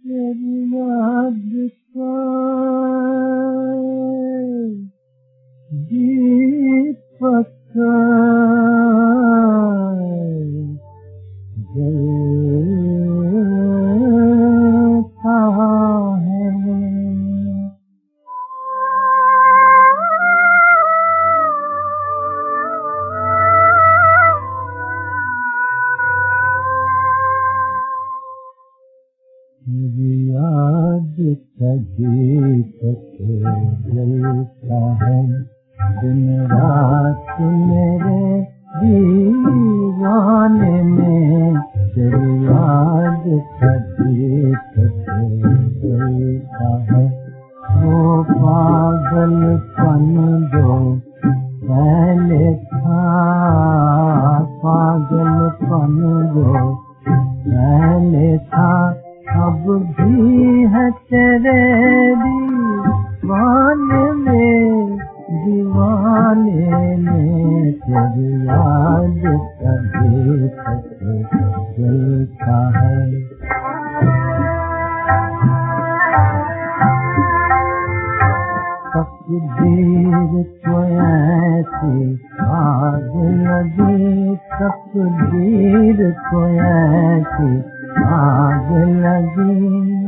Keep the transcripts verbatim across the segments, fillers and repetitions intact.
तेरी याद का दीपक जलता है। मेरी याद का दीपक जलता है, दिन रात मेरे दीवाने में तेरी याद का दीपक जलता है। वो पागलपन जो पहले था, पागलपन जो पहले था, अब भी है तेरे दीवाने में, दीवाने में तेरी याद का दीपक जलता है। तकदीर को ऐसी आग लगी, तकदीर को ऐसी आग लगी,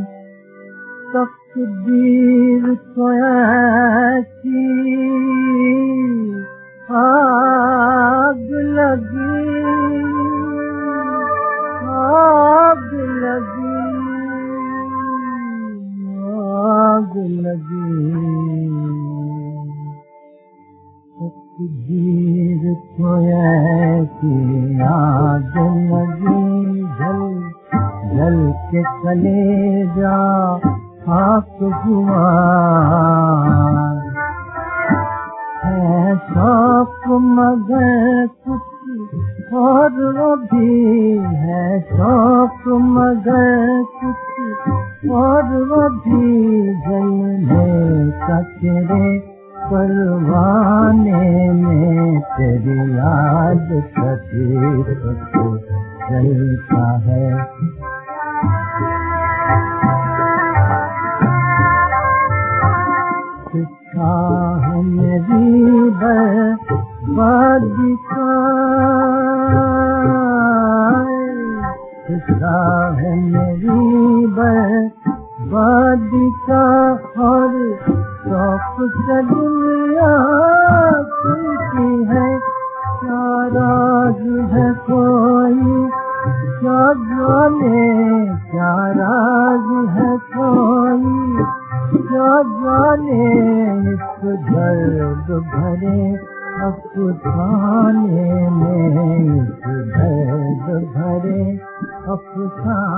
तकदीर को ऐसी आग लगी, आग लगी, आग लगी। तकदीर को ऐसी आग लगी, जल जल के कलेजा खाक हुआ है, शौक मगर कुछ और भी है, शौक मगर कुछ और भी जलने का तेरे परवाने में तेरी याद का दीपक जलता है। किस्सा है मेरी बर्बादी का, किस्सा है मेरी बर्बादी का, और शौक से दुनिया खुलती है। क्या राज है कोई क्या जाने, क्या राज है कोई क्या जाने, इस दर्द भरे अफसाने में, इस दर्द भरे अफसाने